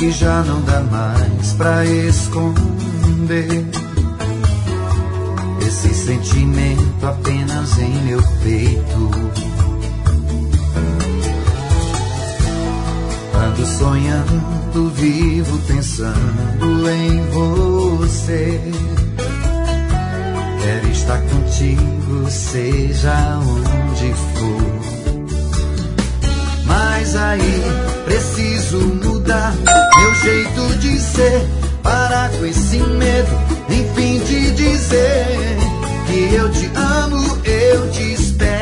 que já não dá mais pra esconder esse sentimento apenas em meu peito. Ando sonhando, vivo pensando em você. Quero estar contigo, seja onde for. Mas aí preciso mudar meu jeito de ser, parar com esse medo, enfim de dizer que eu te amo, eu te espero.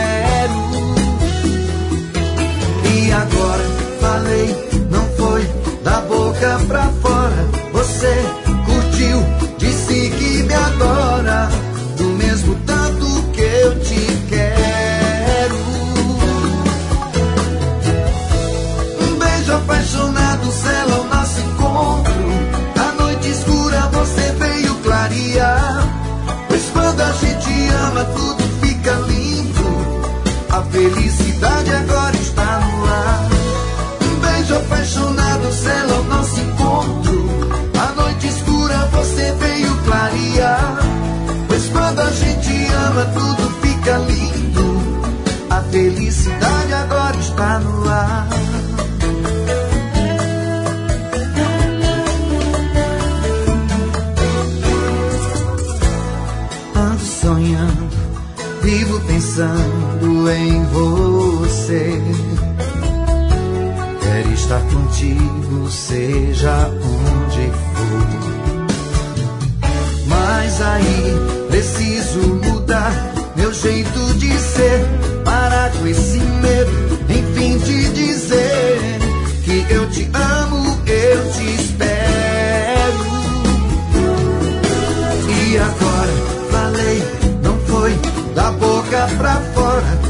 E agora falei, não foi da boca pra fora. Você curtiu, disse que me adora, do mesmo tanto que eu te quero. Um beijo apaixonado sela o nosso encontro. A noite escura você veio clarear, pois quando a gente ama tudo fica lindo. A felicidade agora está no ar. Um beijo apaixonado sela o nosso encontro. A noite escura você veio clarear, pois quando a gente ama tudo fica lindo. A felicidade agora está no ar. Ando sonhando, vivo pensando em você. Quero estar contigo, seja onde for. Mas aí preciso mudar meu jeito de ser, parar com esse medo, enfim de dizer que eu te amo, eu te espero. E agora falei, não foi da boca pra fora.